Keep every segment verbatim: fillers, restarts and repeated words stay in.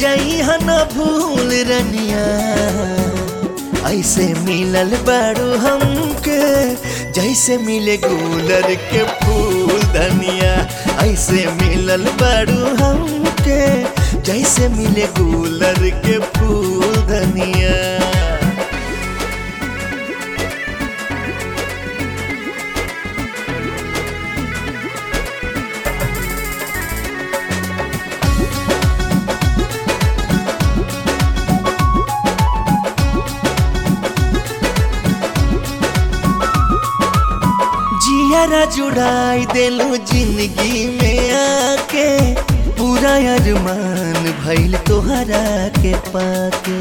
जइहा न भूल रनिया, ऐसे मिलल बारू हमके जैसे मिले गुलर के फूल धनिया। ऐसे मिलल बारू हमके जैसे मिले गुलर के फूल धनिया। जियारा जुड़ाई देलू जिंदगी में आके, पूरा अरमान भइल तोहरा के पाके।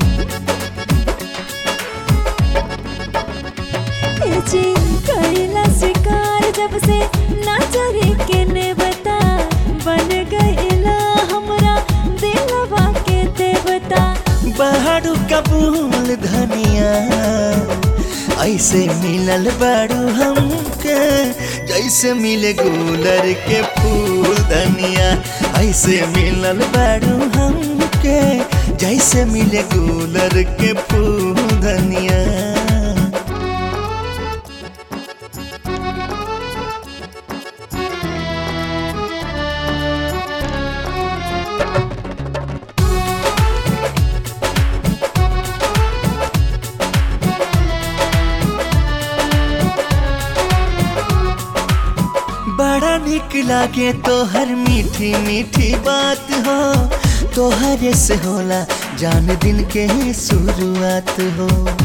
जी कइला शिकार जब से नजर के ने बता, बन गइला हमरा दिलवा के देवता। बहारू कबूल धनिया, ऐसे मिलल बारू हमके जैसे मिले गुलर के फूल धनिया। ऐसे मिलल बारू हमके जैसे मिले गुलर के फूल धनिया। बड़ा निक लागे तोहर मीठी मीठी बात हो, तोहरे से होला जान दिन के शुरुआत हो।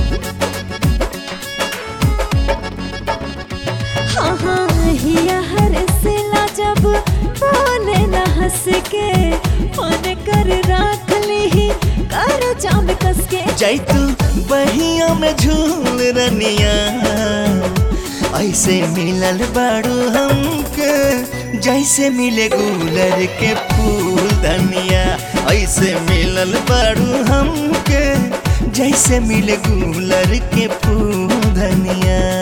हाँ हाँ हिया हर सिला जब बोले ना हंस के, मन कर राख ली कर जाम कस के। जैतू बहिया में झूल रनिया, ऐसे मिलल बारू हमके जैसे मिले गुलर के फूल धनिया। ऐसे मिलल बारू हमके जैसे मिले गुलर के फूल धनिया।